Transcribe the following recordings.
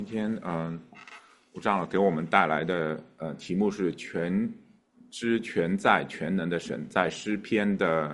今天吴长老给我们带来的题目是全知全在全能的神，在诗篇的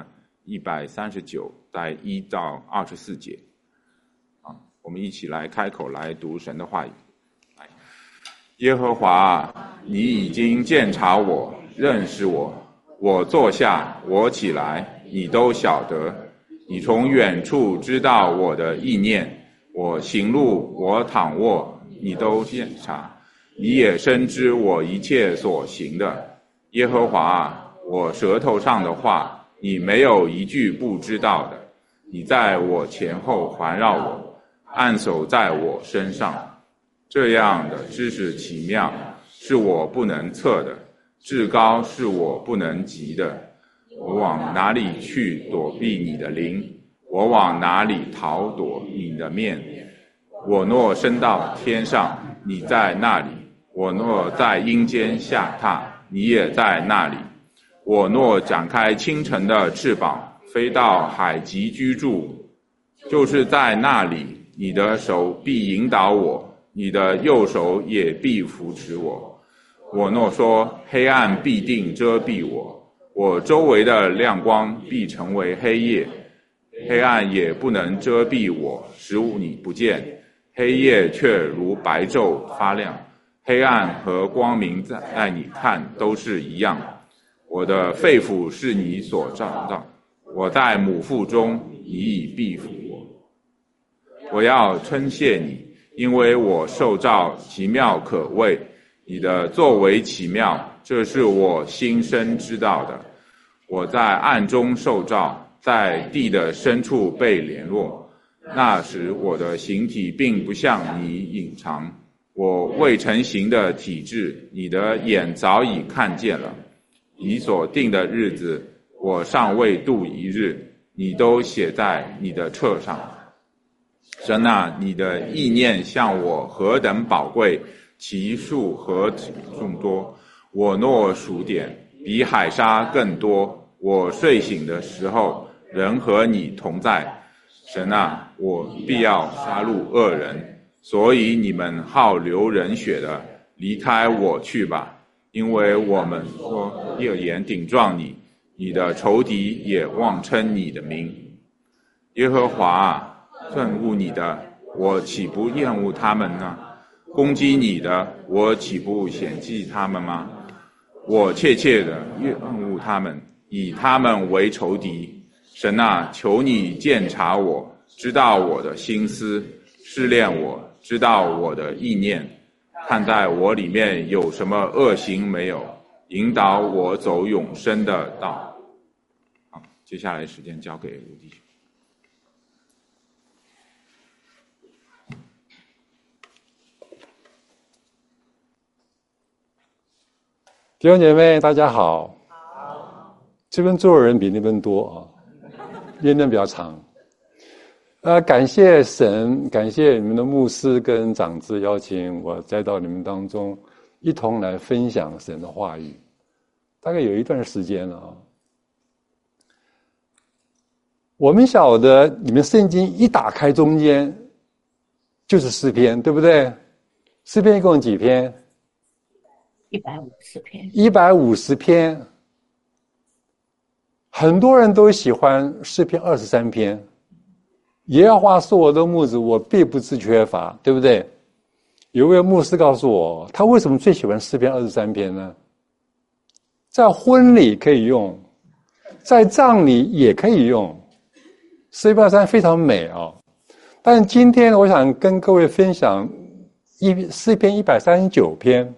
139在1到24节。我们一起来开口来读神的话语。耶和华，你已经鉴察我，认识我，我坐下，我起来，你都晓得。你从远处知道我的意念，我行路，我躺卧，你都鉴察。你也深知我一切所行的。耶和华，我舌头上的话，你没有一句不知道的。你在我前后环绕我，按手在我身上。这样的知识奇妙，是我不能测的，至高是我不能及的。我往哪里去躲避你的灵？我往哪里逃躲你的面？我若升到天上，你在那里；我若在阴间下榻，你也在那里。我若展开清晨的翅膀，飞到海极居住，就是在那里，你的手必引导我，你的右手也必扶持我。我若说黑暗必定遮蔽我，我周围的亮光必成为黑夜，黑暗也不能遮蔽我，使你不见。黑夜却如白昼发亮，黑暗和光明在你看都是一样。我的肺腑是你所造的，我在母腹中，你已庇扶我。我要称谢你，因为我受造奇妙可畏，你的作为奇妙，这是我心生知道的。我在暗中受造，在地的深处被联络。那时我的形体并不向你隐藏，我未成形的体质，你的眼早已看见了。你所定的日子，我尚未度一日，你都写在你的册上。神啊，你的意念向我何等宝贵，其数何众多。我若数点，比海沙更多。我睡醒的时候，仍和你同在。神啊，我必要杀戮恶人，所以你们好流人血的，离开我去吧。因为我们说恶言顶撞你，你的仇敌也妄称你的名。耶和华啊，憎恶你的，我岂不厌恶他们呢？攻击你的，我岂不嫌弃他们吗？我切切的厌恶他们，以他们为仇敌。神啊，求你鉴察我，知道我的心思，试炼我，知道我的意念，看在我里面有什么恶行没有，引导我走永生的道。好，接下来时间交给吴弟兄。 弟兄姐妹，大家好。这边坐的人比那边多啊，因为那边比较长。感谢神，感谢你们的牧师跟长子邀请我再到你们当中，一同来分享神的话语。大概有一段时间了啊。我们晓得，你们圣经一打开中间就是诗篇，对不对？诗篇一共几篇 ？150篇。 150篇。很多人都喜欢诗篇23篇。耶和华是我的牧者，我必不致缺乏，对不对？有一位牧师告诉我，他为什么最喜欢诗篇23篇呢？在婚礼可以用，在葬礼也可以用。诗篇23非常美啊。但今天我想跟各位分享诗篇139篇。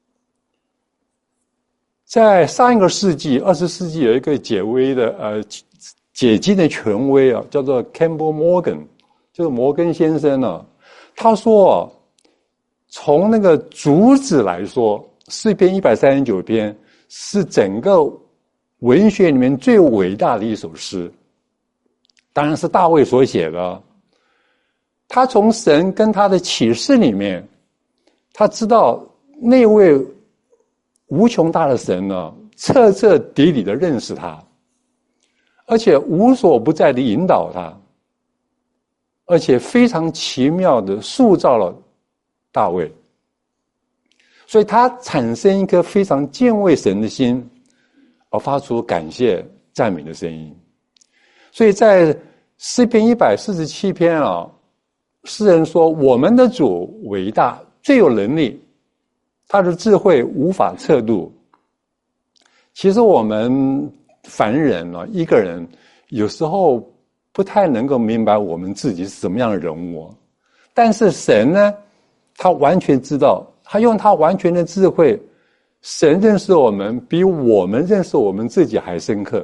在上一个世纪，20世纪有一个解经的权威啊，叫做 Campbell Morgan， 就是摩根先生啊。他说从那个主旨来说，诗篇139篇是整个文学里面最伟大的一首诗，当然是大卫所写的。他从神跟他的启示里面，他知道那位无穷大的神呢，彻彻底底的认识他，而且无所不在的引导他，而且非常奇妙的塑造了大卫。所以他产生一颗非常敬畏神的心，而发出感谢赞美的声音。所以在诗篇147篇啊，诗人说我们的主伟大，最有能力，他的智慧无法测度。其实我们凡人啊，一个人有时候不太能够明白我们自己是什么样的人物，但是神呢，他完全知道，他用他完全的智慧，神认识我们比我们认识我们自己还深刻。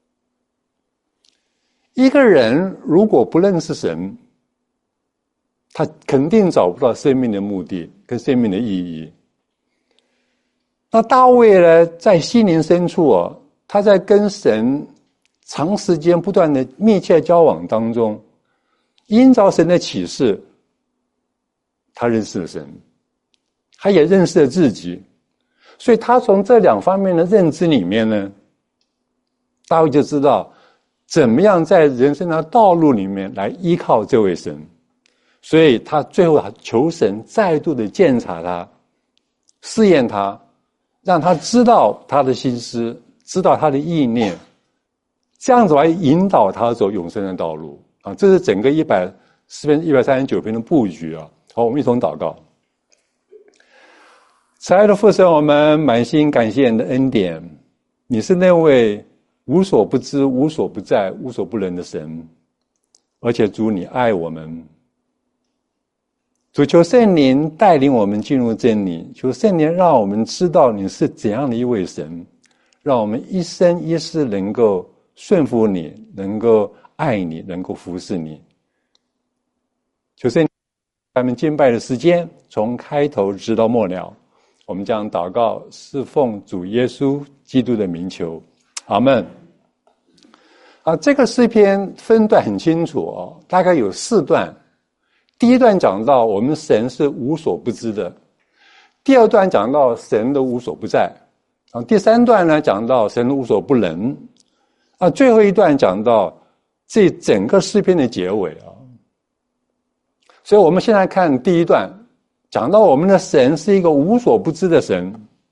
一个人如果不认识神，他肯定找不到生命的目的跟生命的意义。那大卫呢，在心灵深处啊，他在跟神长时间不断的密切交往当中，因着神的启示，他认识了神，他也认识了自己。所以他从这两方面的认知里面呢，大卫就知道怎么样在人生的道路里面来依靠这位神。所以他最后求神再度的鉴察他，试验他，让他知道他的心思，知道他的意念，这样子来引导他走永生的道路啊！这是整个诗篇139篇的布局啊！好，我们一同祷告。慈爱的父神，我们满心感谢你的恩典，你是那位无所不知、无所不在、无所不能的神，而且主你爱我们。主，求圣灵带领我们进入真理，求圣灵让我们知道你是怎样的一位神，让我们一生一世能够顺服你，能够爱你，能够服侍你。求圣灵他们敬拜的时间从开头直到末了，我们将祷告是奉主耶稣基督的名求，阿们。这个诗篇分段很清楚哦，大概有4段。第一段讲到我们神是无所不知的，第二段讲到神的无所不在，第三段呢讲到神的无所不能，最后一段讲到这整个诗篇的结尾啊。所以我们现在看第一段，讲到我们的神是一个无所不知的神。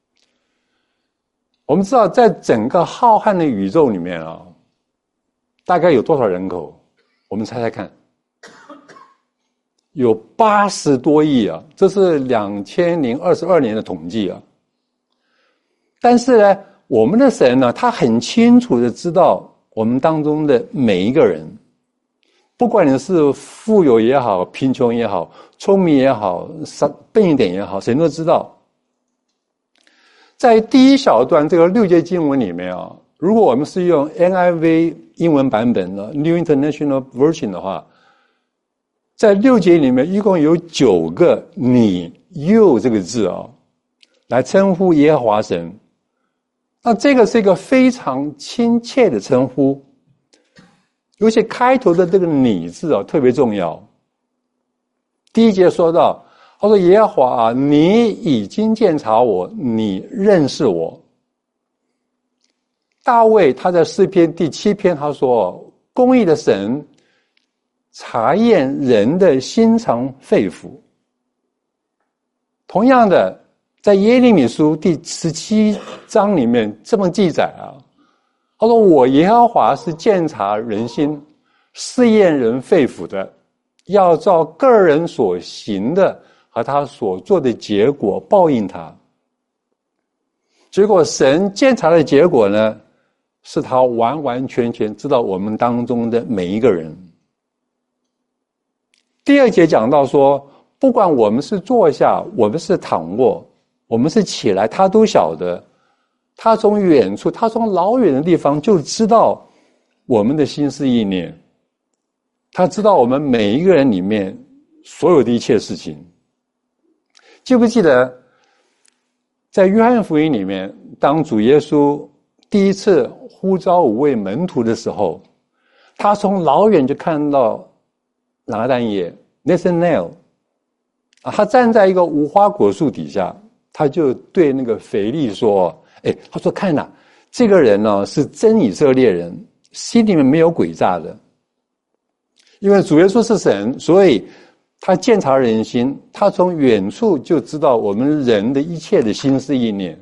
我们知道在整个浩瀚的宇宙里面啊，大概有多少人口？我们猜猜看。有80多亿啊，这是2022年的统计啊。但是呢，我们的神呢，他很清楚的知道我们当中的每一个人，不管你是富有也好，贫穷也好，聪明也好，笨一点也好，神都知道。在第一小段这个6节经文里面啊，如果我们是用 NIV 英文版本的 New International Version 的话，在6节里面一共有9个你又这个字啊，来称呼耶和华神。那这个是一个非常亲切的称呼，尤其开头的这个你字啊特别重要。第一节说到，他说耶和华啊，你已经鉴察我，你认识我。大卫他在诗篇第7篇他说，公义的神察验人的心肠肺腑。同样的，在耶利米书第17章里面这么记载啊，他说我耶和华是鉴察人心，试验人肺腑的，要照个人所行的和他所做的结果报应他。结果神鉴察的结果呢，是他完完全全知道我们当中的每一个人。第2节讲到说，不管我们是坐下，我们是躺卧，我们是起来，他都晓得。他从远处，他从老远的地方就知道我们的心思意念，他知道我们每一个人里面所有的一切事情。记不记得在约翰福音里面，当主耶稣第一次呼召5位门徒的时候，他从老远就看到拿但业 Nathanael 他站在一个无花果树底下，他就对那个腓力说，他说看哪，这个人呢是真以色列人，心里面没有诡诈的。因为主耶稣是神，所以他鉴察人心，他从远处就知道我们人的一切的心思意念。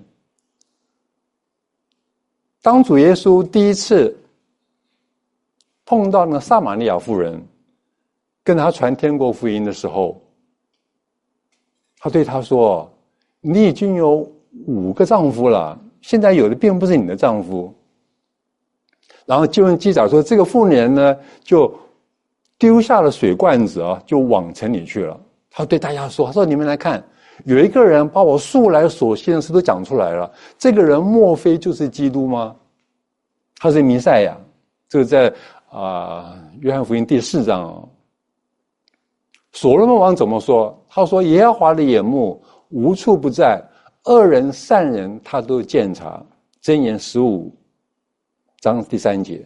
当主耶稣第一次碰到那撒玛利亚妇人，跟他传天国福音的时候，他对他说：“你已经有5个丈夫了，现在有的并不是你的丈夫。”然后经文记载说，这个妇人呢，就丢下了水罐子啊，就往城里去了。他对大家说：“他说你们来看，有一个人把我素来所信的事都讲出来了。这个人莫非就是基督吗？他是弥赛亚。”这个在约翰福音第4章啊。所罗门王怎么说？他说：“耶和华的眼目无处不在，恶人善人他都鉴察。”箴言15章第3节。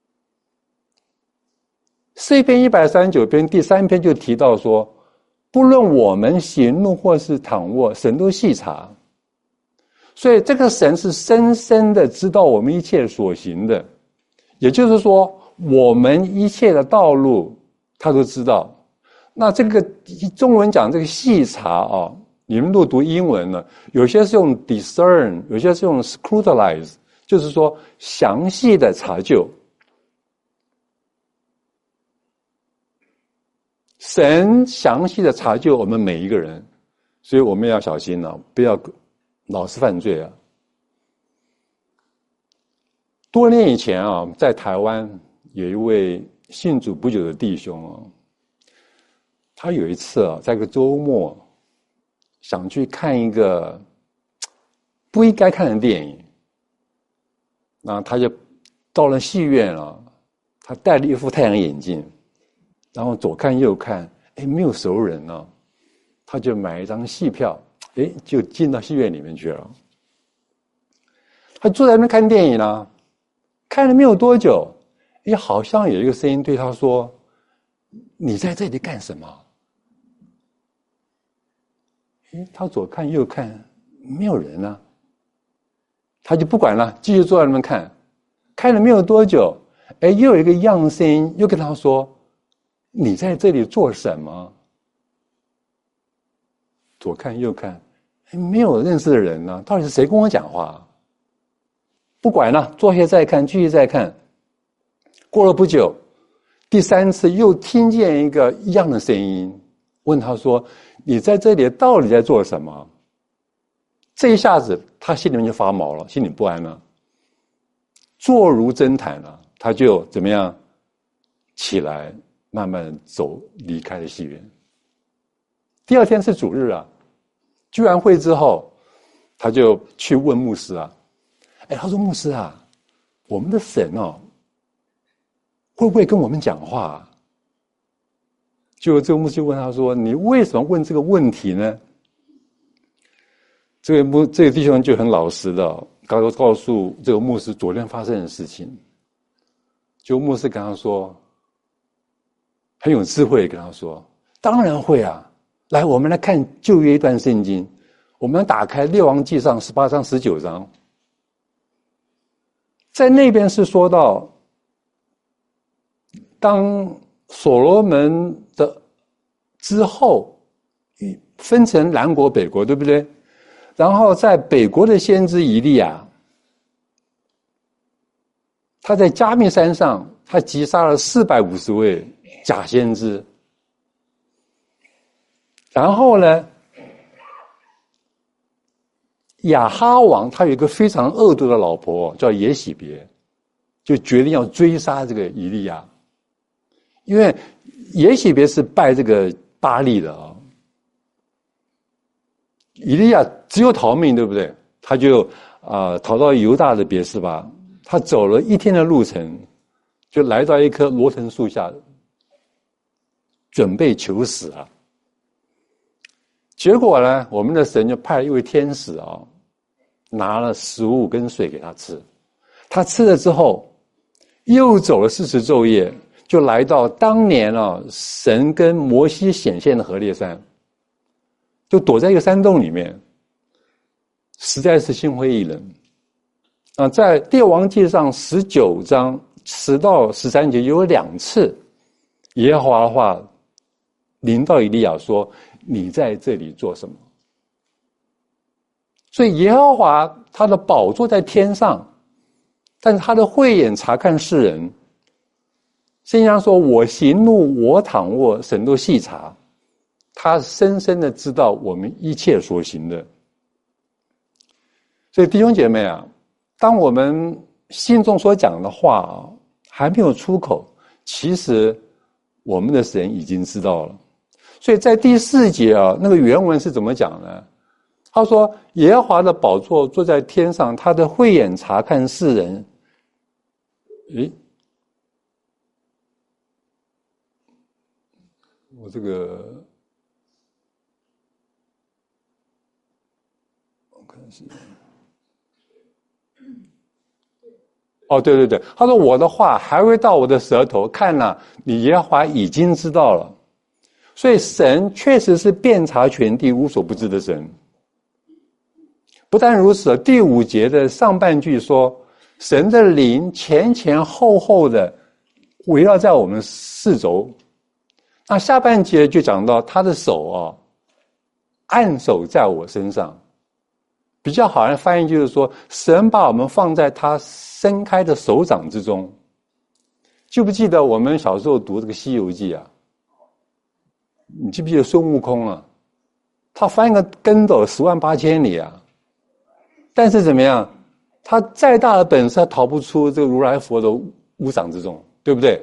诗篇139篇第3篇就提到说，不论我们行路或是躺卧，神都细察。所以这个神是深深的知道我们一切所行的，也就是说我们一切的道路他都知道。那这个中文讲这个细察啊，你们都读英文了，有些是用 discern， 有些是用 scrutinize， 就是说详细的查究。神详细的查究我们每一个人，所以我们要小心了，不要老是犯罪啊。多年以前啊，在台湾有一位信主不久的弟兄啊，他有一次啊，在个周末想去看一个不应该看的电影，那他就到了戏院啊，他戴了一副太阳眼镜，然后左看右看，没有熟人呢，他就买一张戏票，就进到戏院里面去了。他坐在那边看电影呢，看了没有多久，好像有一个声音对他说：“你在这里干什么？”他左看右看，没有人啊，他就不管了，继续坐在那边看。看了没有多久，又有一个样声音又跟他说：“你在这里做什么？”左看右看，没有认识的人呢，到底是谁跟我讲话？不管了，坐下再看，继续再看。过了不久，第3次又听见一个一样的声音，问他说：“你在这里到底在做什么？”这一下子他心里面就发毛了，心里不安了，坐如针毯了，他就怎么样起来，慢慢走离开了戏院。第2天是主日啊，聚完会之后，他就去问牧师啊，他说：“牧师啊，我们的神会不会跟我们讲话啊？”就这个牧师问他说：“你为什么问这个问题呢？”这个弟兄就很老实的告诉这个牧师昨天发生的事情。就牧师跟他说，很有智慧跟他说：“当然会啊，来，我们来看旧约一段圣经，我们打开列王纪上18章19章，在那边是说到，当所罗门的之后分成南国北国，对不对？然后在北国的先知以利亚，他在加密山上，他击杀了450位假先知。然后呢，亚哈王他有一个非常恶毒的老婆叫耶洗别，就决定要追杀这个以利亚，因为耶洗别是拜这个巴力的啊。以利亚只有逃命，对不对？他就逃到犹大的别是巴，他走了1天的路程，就来到一棵罗藤树下，准备求死啊。结果呢，我们的神就派了一位天使啊，拿了食物跟水给他吃。他吃了之后，又走了40昼夜，就来到当年神跟摩西显现的何烈山，就躲在一个山洞里面，实在是心灰意冷。在列王纪上19章10到13节有2次，耶和华的话临到以利亚说：“你在这里做什么？”所以耶和华他的宝座在天上，但是他的慧眼察看世人。圣经上说：“我行路，我躺卧，神都细察。”他深深的知道我们一切所行的。所以弟兄姐妹啊，当我们心中所讲的话啊还没有出口，其实我们的神已经知道了。所以在第4节啊，那个原文是怎么讲呢？他说：“耶和华的宝座坐在天上，他的慧眼察看世人。”诶，我这个我看是。哦，对对对，他说我的话还会到我的舌头，看哪，你耶和华已经知道了。所以神确实是遍察全地、无所不知的神。不但如此，第5节的上半句说，神的灵前前后后的围绕在我们四周。那下半节就讲到他的手啊，按手在我身上。比较好的翻译就是说，神把我们放在他伸开的手掌之中。记不记得我们小时候读这个《西游记》啊？你记不记得孙悟空啊？他翻一个跟斗108000里啊，但是怎么样？他再大的本事，他逃不出这个如来佛的五掌之中，对不对？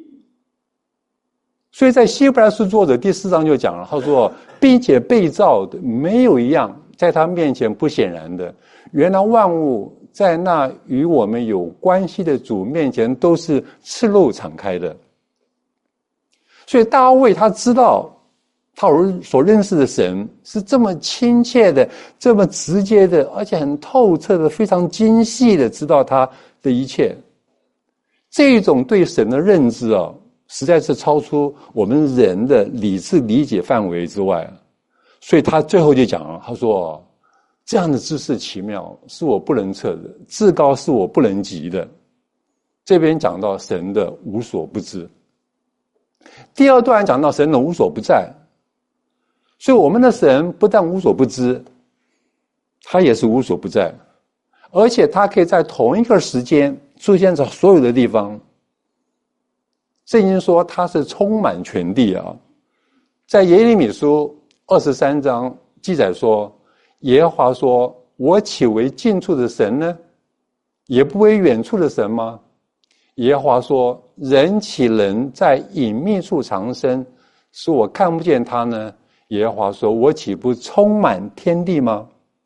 所以在希伯来书作者第4章就讲了，他说，并且被造的没有一样在他面前不显然的，原来万物在那与我们有关系的主面前都是赤露敞开的。所以大卫他知道他所认识的神是这么亲切的，这么直接的，而且很透彻的，非常精细的知道他的一切。这一种对神的认知啊，实在是超出我们人的理智理解范围之外。所以他最后就讲了，他说，这样的知识奇妙，是我不能测的，至高是我不能及的。这边讲到神的无所不知。第2段讲到神的无所不在。所以我们的神不但无所不知，他也是无所不在，而且他可以在同一个时间出现在所有的地方。圣经说他是充满全地啊。在耶利米书23章记载说，耶和华说，我岂为近处的神呢？也不为远处的神吗？耶和华说，人岂能在隐秘处藏身，使我看不见他呢？耶和华说，我岂不充满天地吗？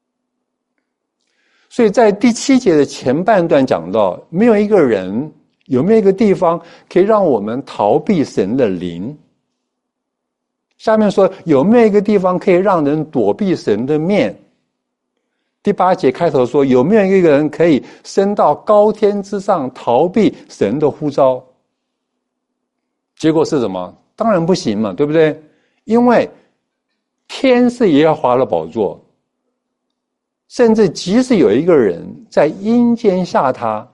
所以在第7节的前半段讲到，没有一个人，有没有一个地方可以让我们逃避神的灵？下面说，有没有一个地方可以让人躲避神的面？第8节开头说，有没有一个人可以升到高天之上逃避神的呼召？结果是什么？当然不行嘛，对不对？因为天是耶和华的宝座，甚至即使有一个人在阴间下榻，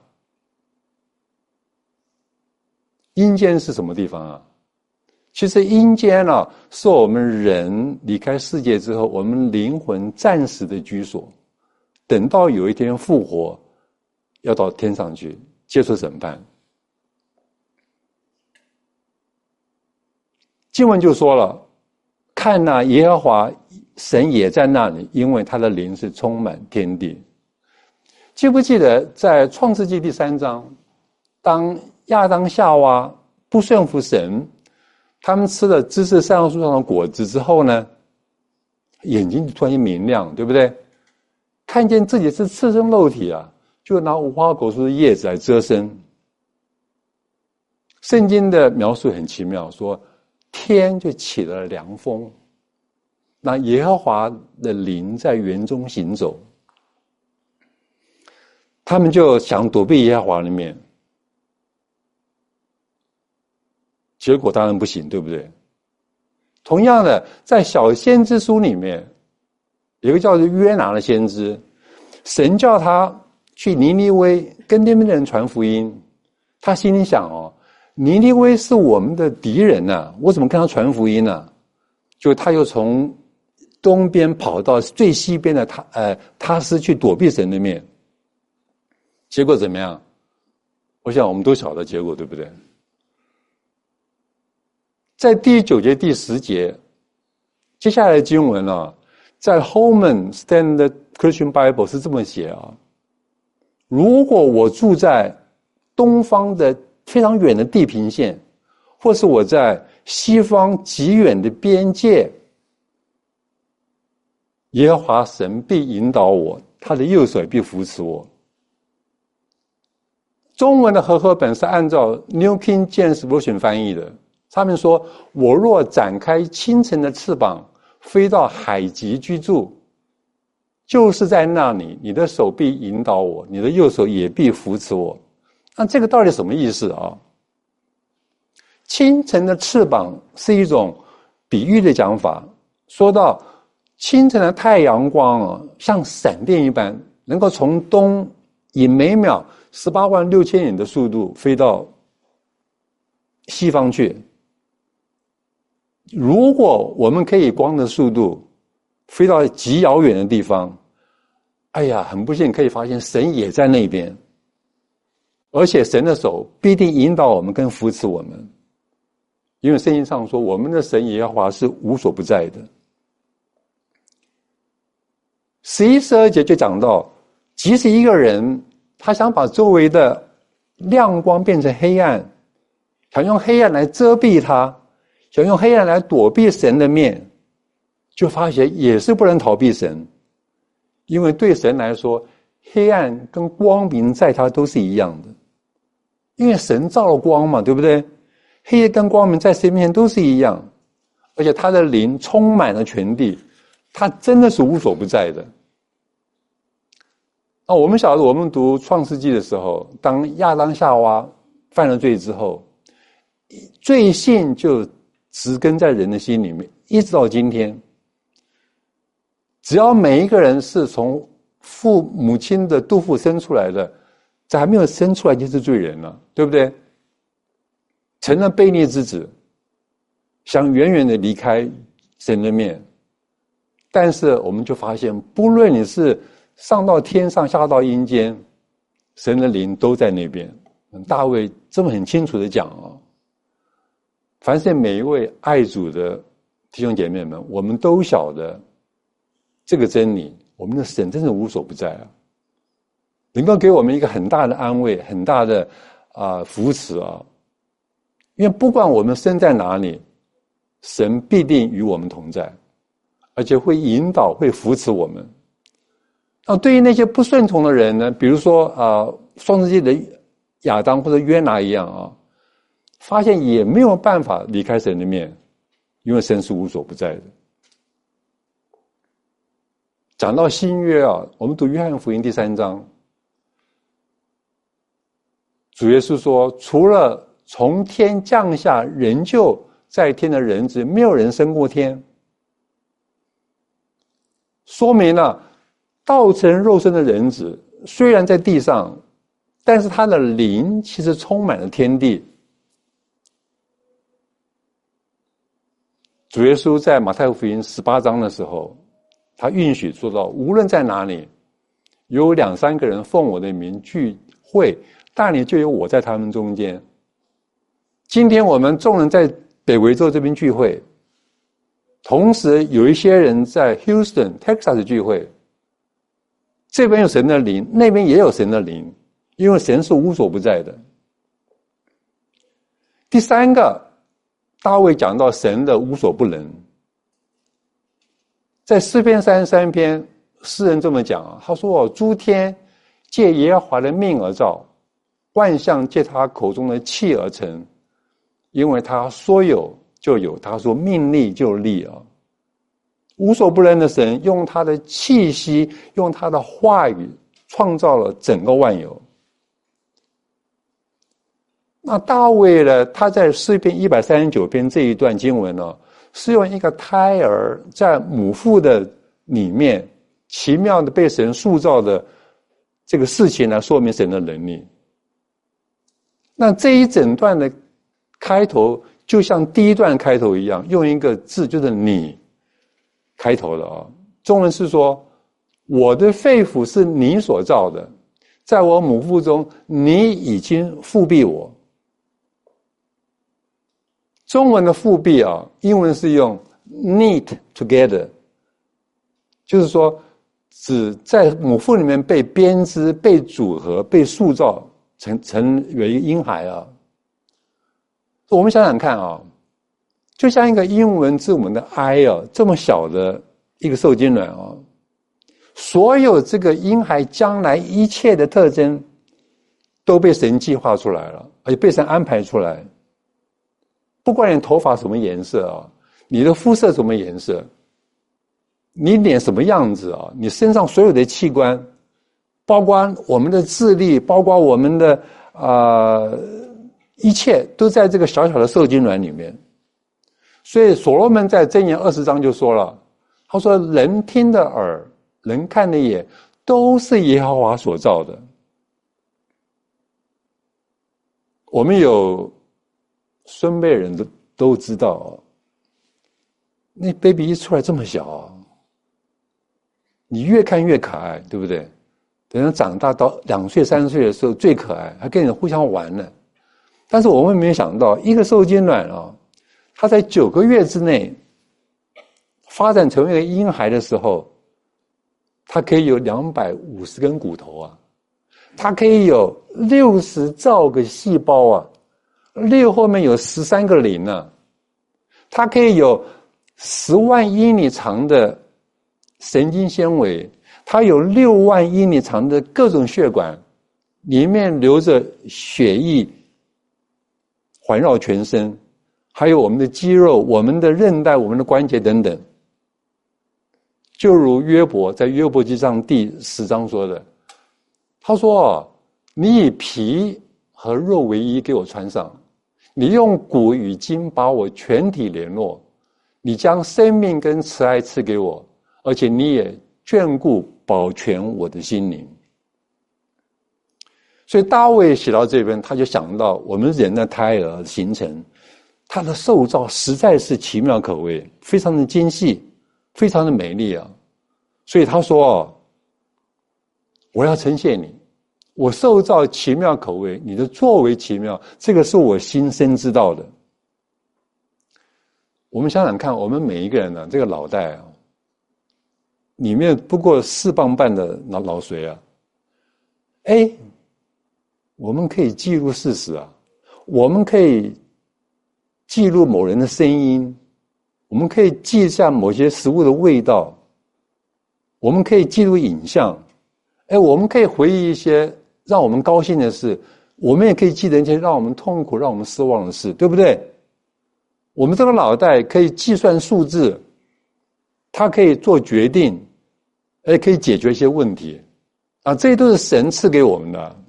阴间是什么地方啊？其实阴间啊，是我们人离开世界之后，我们灵魂暂时的居所，等到有一天复活，要到天上去接受审判。经文就说了，看哪，耶和华神也在那里，因为他的灵是充满天地。记不记得在创世纪第3章，当亚当夏娃不顺服神，他们吃了知识善恶树上的果子之后呢，眼睛突然间明亮，对不对？看见自己是赤身肉体啊，就拿无花果树的叶子来遮身。圣经的描述很奇妙，说天就起了凉风，那耶和华的灵在园中行走，他们就想躲避耶和华的面，结果当然不行，对不对？同样的，在小先知书里面，有一个叫做约拿的先知，神叫他去尼尼微跟那边的人传福音，他心里想，尼尼微是我们的敌人啊，我怎么跟他传福音呢？ 就他又从东边跑到最西边的他斯去躲避神的面，结果怎么样？我想我们都晓得结果，对不对？在第9节、第10节，接下来的经文啊，在 Holman Standard Christian Bible 是这么写啊：如果我住在东方的非常远的地平线，或是我在西方极远的边界，耶和华神必引导我，他的右手必扶持我。中文的和合本是按照 New King James Version 翻译的，上面说：我若展开清晨的翅膀，飞到海极居住，就是在那里，你的手必引导我，你的右手也必扶持我。那这个到底什么意思啊？清晨的翅膀是一种比喻的讲法，说到清晨的太阳光啊，像闪电一般，能够从东以每秒186000里的速度飞到西方去。如果我们可以光的速度飞到极遥远的地方，哎呀，很不幸可以发现神也在那边，而且神的手必定引导我们跟扶持我们，因为圣经上说我们的神耶和华是无所不在的。11、12节就讲到，即使一个人他想把周围的亮光变成黑暗，想用黑暗来遮蔽他，想用黑暗来躲避神的面，就发现也是不能逃避神。因为对神来说，黑暗跟光明在他都是一样的，因为神造了光嘛，对不对？黑暗跟光明在神面前都是一样，而且他的灵充满了全地，他真的是无所不在的。那我们晓得，我们读创世纪的时候，当亚当夏娃犯了罪之后，罪性就植根在人的心里面，一直到今天。只要每一个人是从父母亲的肚腹生出来的，在还没有生出来就是罪人了，对不对？成了悖逆之子，想远远的离开神的面。但是我们就发现，不论你是上到天上下到阴间，神的灵都在那边。大卫这么很清楚的讲啊，凡是每一位爱主的弟兄姐妹们，我们都晓得这个真理，我们的神真是无所不在啊，能够给我们一个很大的安慰，很大的扶持啊。因为不管我们身在哪里，神必定与我们同在，而且会引导，会扶持我们。对于那些不顺从的人呢，比如说创世纪的亚当或者约拿一样啊，发现也没有办法离开神的面，因为神是无所不在的。讲到新约啊，我们读约翰福音第3章，主耶稣说，除了从天降下仍旧在天的人子，没有人升过天。说明了道成肉身的人子虽然在地上，但是他的灵其实充满了天地。主耶稣在马太福音18章的时候，他允许说到，无论在哪里有2、3个人奉我的名聚会，那里就有我在他们中间。今天我们众人在北维州这边聚会，同时有一些人在 Houston、Texas 聚会，这边有神的灵，那边也有神的灵，因为神是无所不在的。第3个，大卫讲到神的无所不能。在诗篇33篇，诗人这么讲啊，他说，诸天借耶和华的命而造，万象借他口中的气而成，因为他说有就有，他说命立就立啊。无所不能的神用他的气息，用他的话语创造了整个万有。那大卫呢，他在诗篇139篇这一段经文呢，是用一个胎儿在母腹的里面奇妙的被神塑造的这个事情来说明神的能力。那这一整段的开头就像第一段开头一样，用一个字就是你开头的啊。中文是说，我的肺腑是你所造的，在我母腹中，你已经复庇我。中文的复庇啊，英文是用 knit together， 就是说指在母腹里面被编织、被组合、被塑造成为一个婴孩啊。我们想想看啊，就像一个英文字母的 I 啊，这么小的一个受精卵啊，所有这个婴孩将来一切的特征都被神计划出来了，而且被神安排出来。不管你头发什么颜色啊，你的肤色什么颜色，你脸什么样子啊，你身上所有的器官，包括我们的智力，包括我们的一切都在这个小小的受精卵里面。所以所罗门在箴言20章就说了，他说人听的耳，人看的眼，都是耶和华所造的。我们有孙辈人都知道，那 baby 一出来这么小，你越看越可爱，对不对？等到长大到2岁3岁的时候最可爱，还跟人互相玩呢。但是我们没有想到，一个受精卵啊，它在9个月之内发展成为一个婴孩的时候，它可以有250根骨头啊，它可以有60兆个细胞啊，6后面有13个0啊，它可以有10万英里长的神经纤维，它有6万英里长的各种血管，里面流着血液环绕全身，还有我们的肌肉、我们的韧带、我们的关节等等。就如约伯在约伯记上第10章说的，他说你以皮和肉为衣给我穿上，你用骨与筋把我全体联络，你将生命跟慈爱赐给我，而且你也眷顾保全我的心灵。所以大卫写到这边，他就想到我们人的胎儿形成，他的受造实在是奇妙可畏，非常的精细，非常的美丽啊。所以他说，我要称谢你，我受造奇妙可畏，你的作为奇妙，这个是我心生知道的。我们想想看，我们每一个人呢，这个脑袋啊，里面不过4磅半的脑髓啊，我们可以记录事实啊，我们可以记录某人的声音，我们可以记下某些食物的味道，我们可以记录影像，我们可以回忆一些让我们高兴的事，我们也可以记得一些让我们痛苦、让我们失望的事，对不对？我们这个脑袋可以计算数字，它可以做决定，可以解决一些问题啊，这些都是神赐给我们的。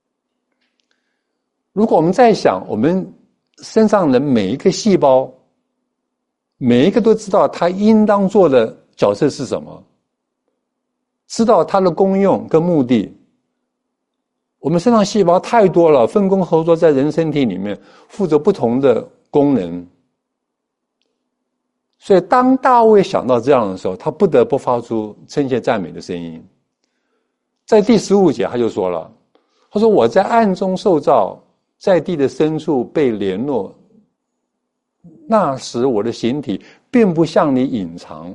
如果我们在想，我们身上的每一个细胞，每一个都知道它应当做的角色是什么，知道它的功用跟目的。我们身上细胞太多了，分工合作在人身体里面，负责不同的功能。所以当大卫想到这样的时候，他不得不发出称谢赞美的声音。在第15节他就说了，他说我在暗中受造，在地的深处被联络，那时我的形体并不向你隐藏。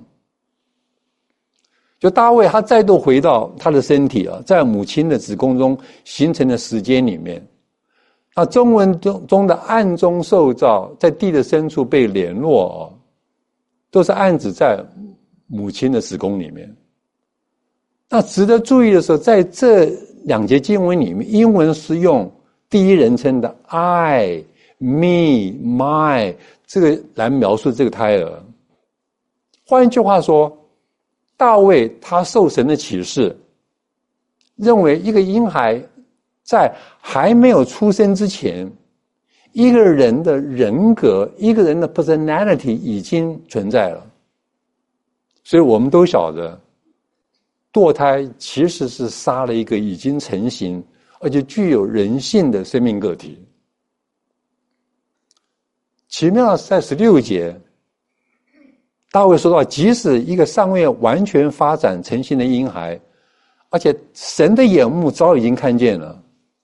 就大卫他再度回到他的身体啊，在母亲的子宫中形成的时间里面，那中文中的暗中受造，在地的深处被联络都是暗指在母亲的子宫里面。那值得注意的是，在这2节经文里面，英文是用第一人称的 I, me, my 这个来描述这个胎儿。换一句话说，大卫他受神的启示，认为一个婴孩在还没有出生之前，一个人的人格，一个人的 personality 已经存在了。所以我们都晓得，堕胎其实是杀了一个已经成型而且具有人性的生命个体。 奇妙的是在16节，大卫说到，即使一个尚未完全发展成型的婴孩，而且神的眼目早已经看见了。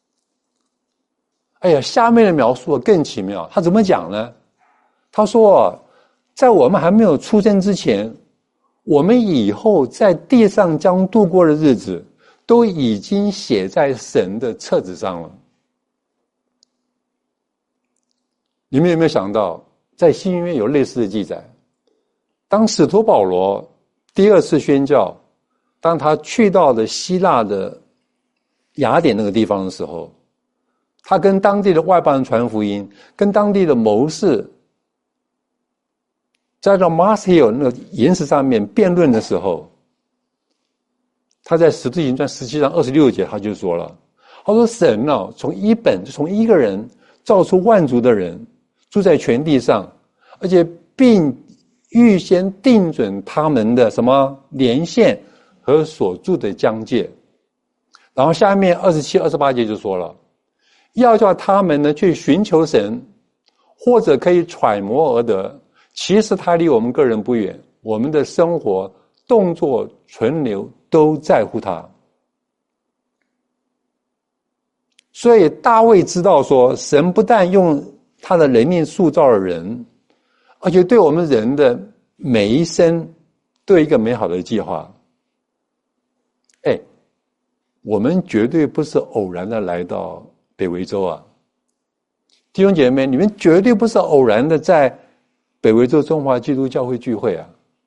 哎呀，下面的描述更奇妙，他怎么讲呢？他说，在我们还没有出生之前，我们以后在地上将度过的日子，都已经写在神的册子上了。你们有没有想到，在新约有类似的记载？当使徒保罗第二次宣教，当他去到了希腊的雅典那个地方的时候，他跟当地的外邦人传福音，跟当地的谋士在这 Mars Hill 那个岩石上面辩论的时候，他在使徒行传17章26节他就说了，他说神啊，从一个人造出万族的人，住在全地上，而且并预先定准他们的什么年限和所住的疆界。然后下面27、28节就说了，要叫他们呢去寻求神，或者可以揣摩而得，其实他离我们个人不远，我们的生活、动作、存留都在乎他。所以大卫知道说，神不但用他的能力塑造了人，而且对我们人的每一生都有一个美好的计划。我们绝对不是偶然的来到北维州啊，弟兄姐妹，你们绝对不是偶然的在北维州中华基督教会聚会啊。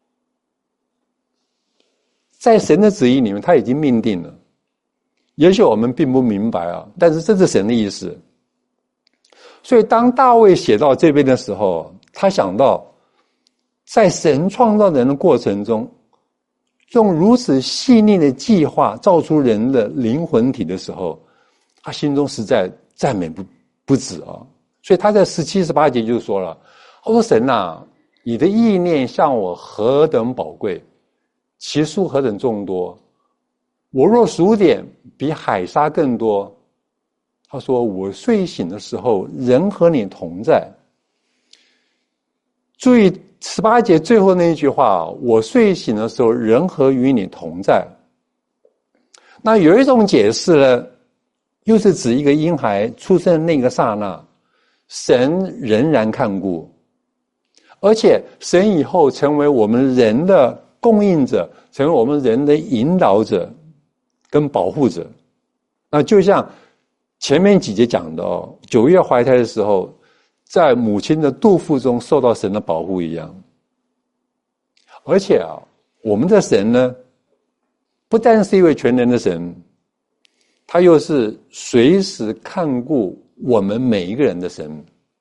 在神的旨意里面，他已经命定了，也许我们并不明白啊，但是这是神的意思。所以当大卫写到这边的时候，他想到在神创造人的过程中，用如此细腻的计划造出人的灵魂体的时候，他心中实在赞美不止啊。所以他在17、18节就说了，他说神啊，你的意念向我何等宝贵，其数何等众多，我若数点，比海沙更多。他说我睡醒的时候，人和你同在。注意18节最后那一句话，我睡醒的时候，人和与你同在。那有一种解释呢，又是指一个婴孩出生的那个刹那，神仍然看顾，而且神以后成为我们人的供应者，成为我们人的引导者跟保护者。那就像前面几节讲的9月怀胎的时候，在母亲的肚腹中受到神的保护一样。而且我们的神呢，不但是一位全能的神，他又是随时看顾我们每一个人的神。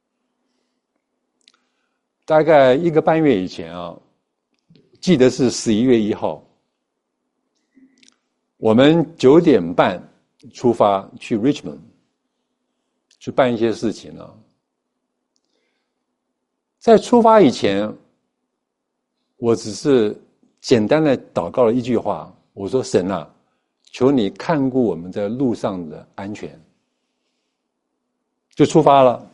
大概1个半月以前记得是11月1号，我们9点半出发去 Richmond 去办一些事情在出发以前，我只是简单的祷告了一句话，我说神啊，求你看顾我们在路上的安全。就出发了。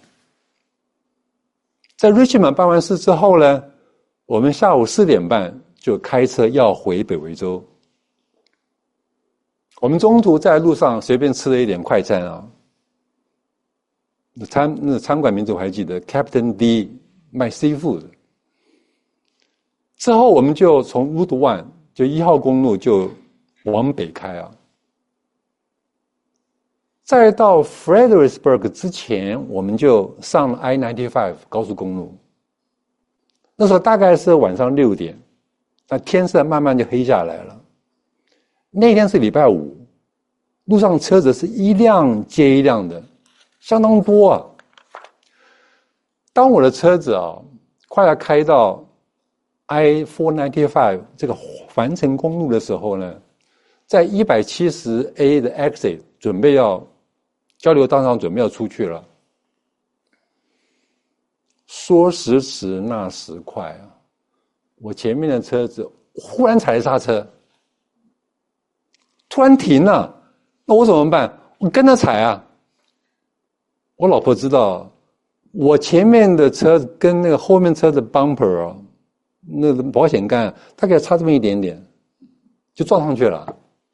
在 Richmond 办完事之后呢，我们下午4点半就开车要回北维州。我们中途在路上随便吃了一点快餐那餐馆名字我还记得 Captain D 卖 seafood。之后我们就从 Route 1就1号公路就往北开再到 Fredericksburg 之前，我们就上了 I-95 高速公路。那时候大概是晚上6点，那天色慢慢就黑下来了。那天是礼拜五，路上车子是一辆接一辆的，相当多当我的车子快要开到 I-495 这个环城公路的时候呢，在 170A 的 exit 准备要交流道上准备要出去了。说时迟那时快我前面的车子忽然踩刹车，突然停了，那我怎么办？我跟着踩我老婆知道我前面的车跟那个后面车的 bumper 啊，那个保险杠大概差这么一点点，就撞上去了。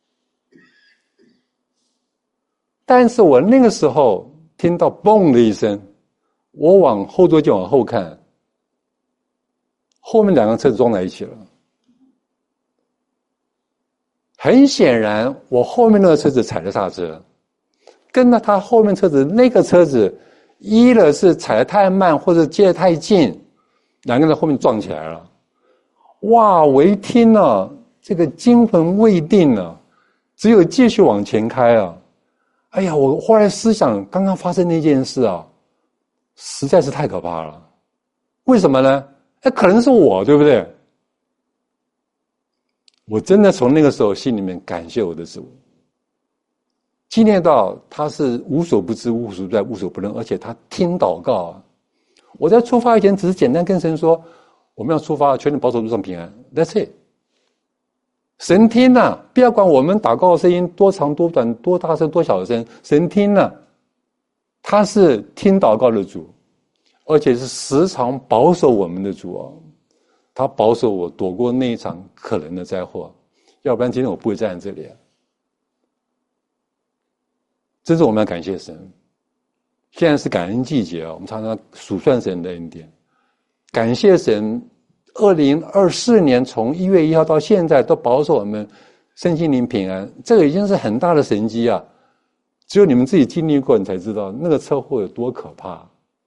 但是我那个时候听到嘣的一声，我往后座就往后看，后面两个车子撞在一起了。很显然，我后面那个车子踩了刹车，跟着他后面车子那个车子，一了是踩得太慢或者接得太近，两个人后面撞起来了。哇！我一听呢，这个惊魂未定呢，只有继续往前开啊。哎呀，我后来思想刚刚发生那件事啊，实在是太可怕了。为什么呢？可能是我，对不对？我真的从那个时候心里面感谢我的主，纪念到他是无所不知、无所不在、无所不能，而且他听祷告啊。我在出发以前只是简单跟神说，我们要出发，求你保守路上平安。That's it。神听啊，不要管我们祷告的声音多长多短、多大声多小声，神听啊，他是听祷告的主，而且是时常保守我们的主啊。他保守我躲过那一场可能的灾祸，要不然今天我不会站在这里啊。这是我们要感谢神。现在是感恩季节啊，我们常常数算神的恩典，感谢神。2024年从1月1号到现在都保守我们身心灵平安，这个已经是很大的神迹啊！只有你们自己经历过，你才知道那个车祸有多可怕。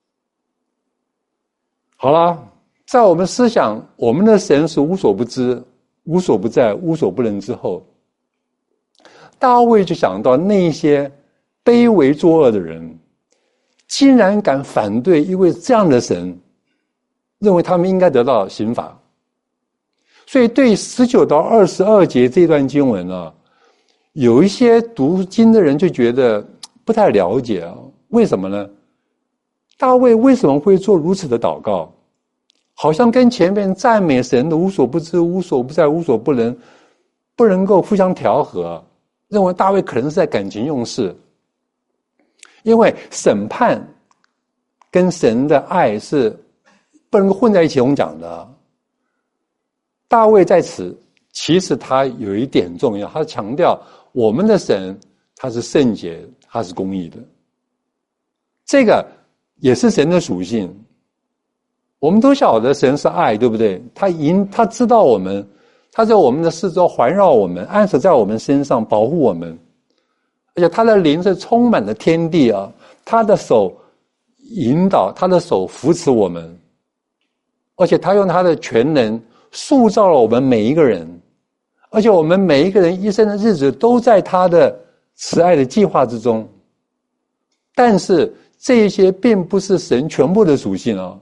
好了，在我们思想我们的神是无所不知、无所不在、无所不能之后，大卫就想到那些卑微作恶的人，竟然敢反对一位这样的神，认为他们应该得到刑罚。所以对19到22节这段经文啊，有一些读经的人就觉得不太了解啊。为什么呢？大卫为什么会做如此的祷告？好像跟前面赞美神的无所不知、无所不在、无所不能不能够互相调和，认为大卫可能是在感情用事。因为审判跟神的爱是不能够混在一起，我们讲的。大卫在此其实他有一点重要，他强调我们的神他是圣洁，他是公义的，这个也是神的属性。我们都晓得神是爱，对不对？他知道我们，他在我们的四周环绕我们，安守在我们身上，保护我们，而且他的灵是充满了天地啊，他的手引导，他的手扶持我们，而且他用他的全能塑造了我们每一个人，而且我们每一个人一生的日子都在他的慈爱的计划之中。但是这些并不是神全部的属性啊。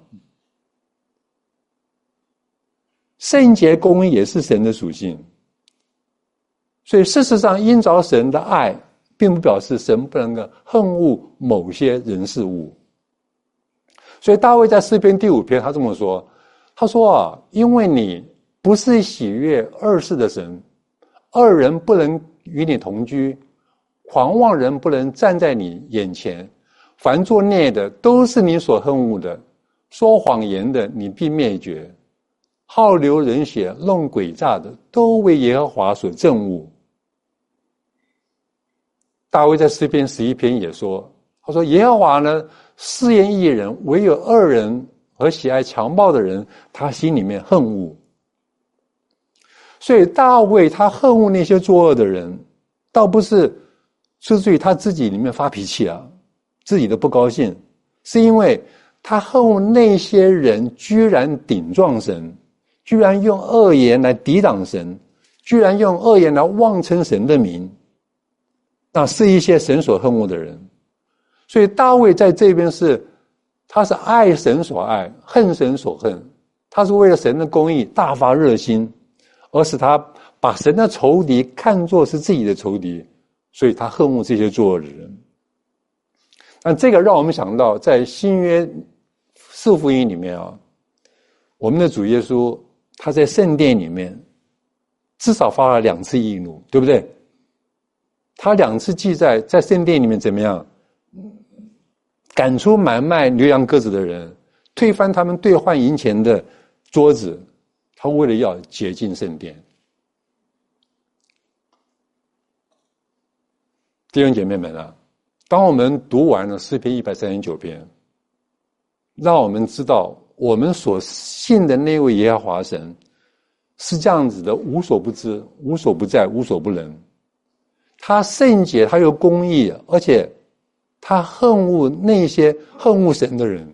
圣洁公义也是神的属性，所以事实上因着神的爱，并不表示神不能够恨恶某些人事物。所以大卫在诗篇第5篇他这么说，他说啊，因为你不是喜悦恶事的神，恶人不能与你同居，狂妄人不能站在你眼前，凡作孽的都是你所恨恶的，说谎言的你必灭绝，好流人血弄诡诈的都为耶和华所憎恶。大卫在诗篇11篇也说，他说耶和华呢试验义人，唯有恶人和喜爱强暴的人他心里面恨恶。所以大卫他恨恶那些作恶的人，倒不是出自于他自己里面发脾气啊，自己的不高兴，是因为他恨恶那些人居然顶撞神，居然用恶言来抵挡神，居然用恶言来妄称神的名，那是一些神所恨恶的人。所以大卫在这边他是爱神所爱，恨神所恨，他是为了神的公义大发热心，而使他把神的仇敌看作是自己的仇敌，所以他恨恶这些作恶的人。那这个让我们想到在新约四福音里面啊，我们的主耶稣他在圣殿里面至少发了2次义怒，对不对？他2次记载在圣殿里面怎么样？ 赶出买卖牛羊鸽子的人，推翻他们兑换银钱的桌子，他为了要洁净圣殿。弟兄姐妹们啊，当我们读完了诗篇139篇，让我们知道我们所信的那位耶和华神是这样子的，无所不知，无所不在，无所不能。他圣洁，他有公义，而且他恨恶那些恨恶神的人。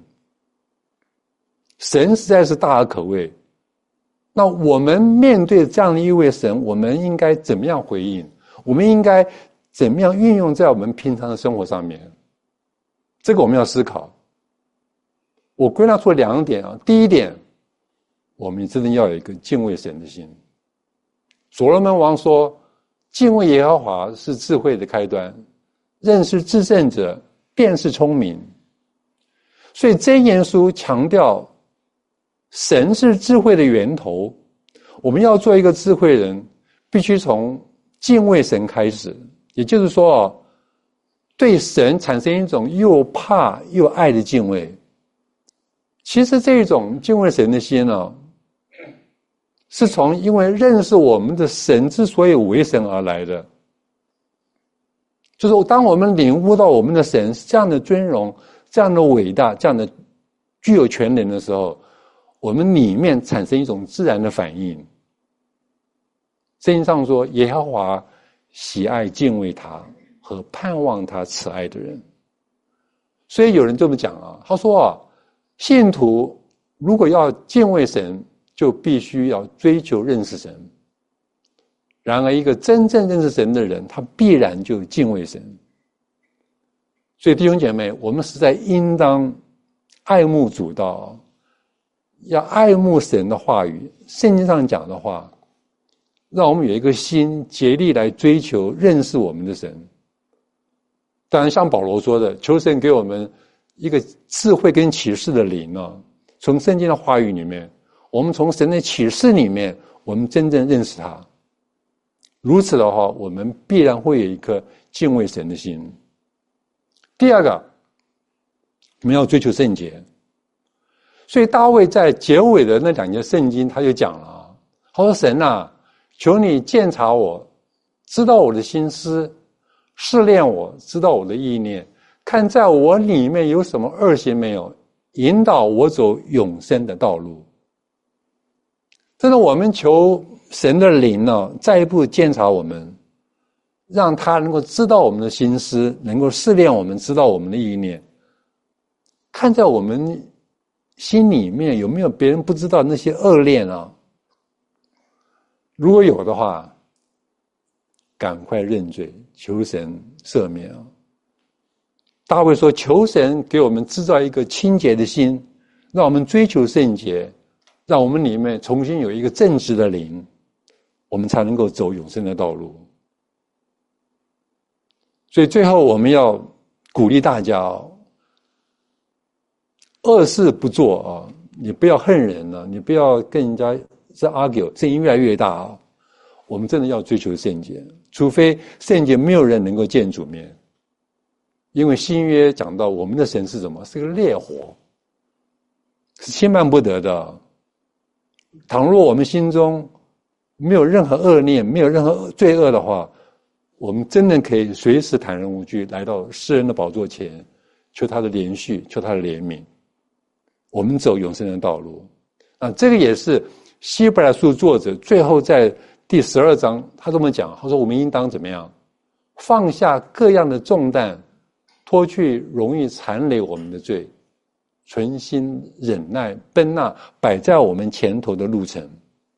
神实在是大而可畏。那我们面对这样的一位神，我们应该怎么样回应？我们应该怎么样运用在我们平常的生活上面？这个我们要思考。我归纳出2点啊。第一点，我们真的要有一个敬畏神的心。所罗门王说，敬畏耶和华是智慧的开端，认识至圣者便是聪明。所以箴言书强调神是智慧的源头，我们要做一个智慧人，必须从敬畏神开始。也就是说，对神产生一种又怕又爱的敬畏。其实这种敬畏神的心呢，是从因为认识我们的神之所以为神而来的。就是当我们领悟到我们的神是这样的尊荣，这样的伟大，这样的具有权能的时候，我们里面产生一种自然的反应。圣经上说，耶和华喜爱敬畏他和盼望他慈爱的人。所以有人这么讲啊，他说啊，信徒如果要敬畏神，就必须要追求认识神。然而一个真正认识神的人，他必然就敬畏神。所以弟兄姐妹，我们实在应当爱慕主道，要爱慕神的话语，圣经上讲的话，让我们有一个心竭力来追求认识我们的神。当然像保罗说的，求神给我们一个智慧跟启示的灵啊，从圣经的话语里面，我们从神的启示里面，我们真正认识他。如此的话，我们必然会有一颗敬畏神的心。第二个，我们要追求圣洁。所以大卫在结尾的那2节圣经他就讲了，他说，神啊，求你鉴察我，知道我的心思，试炼我，知道我的意念，看在我里面有什么恶行没有，引导我走永生的道路。真的，我们求神的灵呢，再一步鉴察我们，让他能够知道我们的心思，能够试炼我们，知道我们的意念，看在我们心里面有没有别人不知道那些恶念啊。如果有的话，赶快认罪，求神赦免啊。大卫说，求神给我们制造一个清洁的心，让我们追求圣洁，让我们里面重新有一个正直的灵，我们才能够走永生的道路。所以最后我们要鼓励大家恶事不做啊，你不要恨人了，你不要跟人家在 argue， 声音越来越大啊。我们真的要追求圣洁，除非圣洁没有人能够见主面。因为新约讲到我们的神是什么？是个烈火，是轻慢不得的。倘若我们心中没有任何恶念，没有任何罪恶的话，我们真的可以随时坦然无惧来到施恩的宝座前，求他的连续，求他的怜悯，我们走永生的道路。这个也是希伯来书作者最后在第12章他这么讲，他说我们应当怎么样？放下各样的重担，脱去容易缠累我们的罪，存心忍耐奔那摆在我们前头的路程。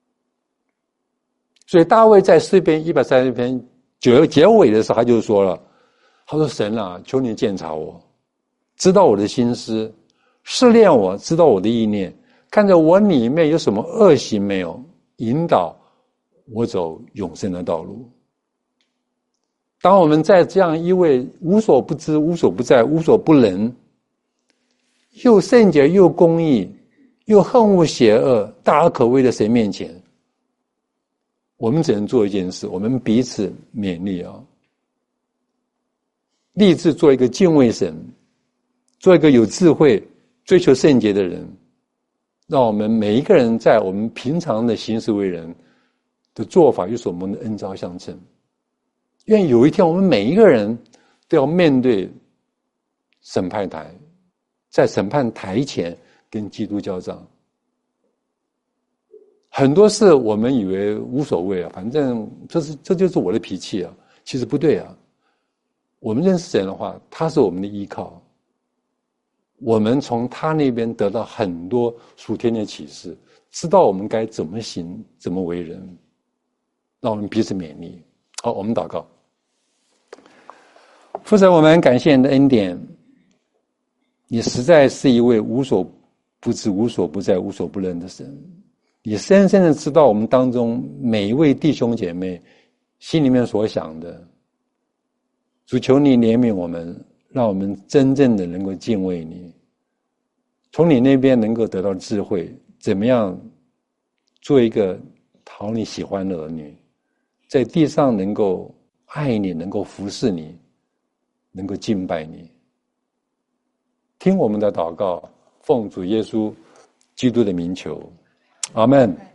所以大卫在诗篇130篇结尾的时候，他就说了，他说，神啊，求你鉴察我，知道我的心思，试炼我，知道我的意念，看着我里面有什么恶行没有，引导我走永生的道路。当我们在这样一位无所不知、无所不在、无所不能，又圣洁又公义又恨恶邪恶、大而可畏的神面前，我们只能做一件事，我们彼此勉励立志做一个敬畏神、 做一个有智慧、追求圣洁的人，让我们每一个人在我们平常的行事为人的做法与所蒙的恩召相称。因为有一天我们每一个人都要面对审判台，在审判台前跟基督交账。很多事我们以为无所谓啊，反正这就是我的脾气啊，其实不对啊。我们认识神的话，他是我们的依靠，我们从他那边得到很多属天的启示，知道我们该怎么行，怎么为人，让我们彼此勉励。好，我们祷告。父神，我们感谢你的恩典，你实在是一位无所不知、无所不在、无所不能的神。你深深的知道我们当中每一位弟兄姐妹心里面所想的。主，求你怜悯我们，让我们真正的能够敬畏你，从你那边能够得到智慧，怎么样做一个讨你喜欢的儿女，在地上能够爱你，能够服侍你，能够敬拜你。听我们的祷告，奉主耶稣基督的名求，阿们。